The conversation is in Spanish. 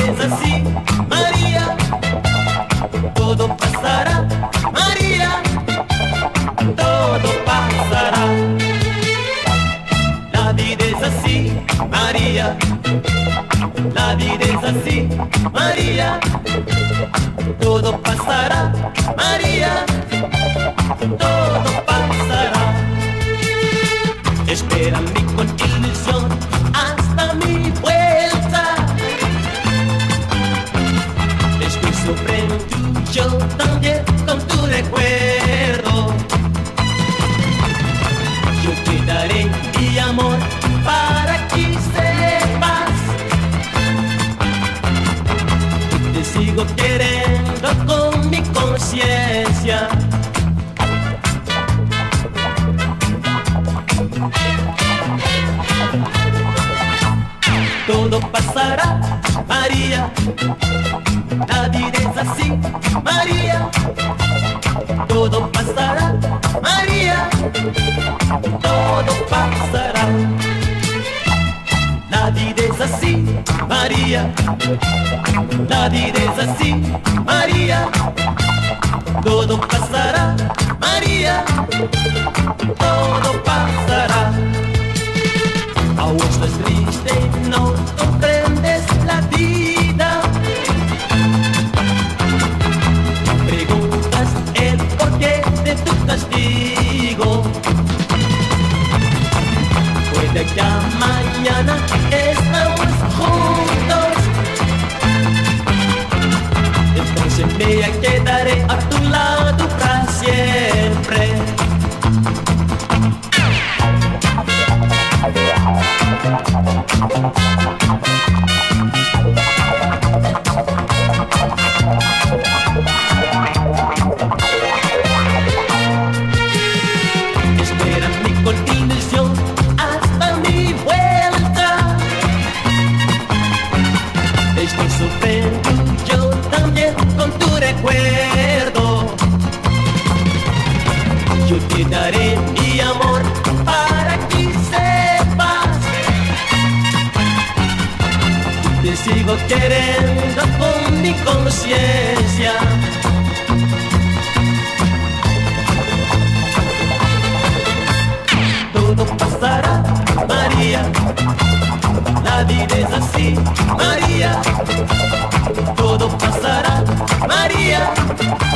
es así, María, todo pasará, María, todo pasará. La vida es así, María, la vida es así, María, todo pasará, María, todo pasará. Espérame con ilusión hasta mi vuelta. Estoy sufriendo yo también con tu recuerdo. Yo te daré mi amor para que sepas. Te sigo queriendo con mi conciencia. Todo pasará, María, la vida es así, María. Todo pasará, María, todo pasará. La vida es así, María, la vida es así, María. Todo pasará, María, todo pasará. Aún estás triste, no comprendes la vida. Preguntas el porqué de tu castigo. Puede que mañana estamos juntos. Entonces me quedaré a tu lado para siempre. Espérame con ilusión hasta mi vuelta. Estoy sufriendo yo también con tu recuerdo. Yo te daré mi amor para que sepas. Te sigo queriendo con mi conciencia. Todo pasará, María, la vida es así, María. Todo pasará, María.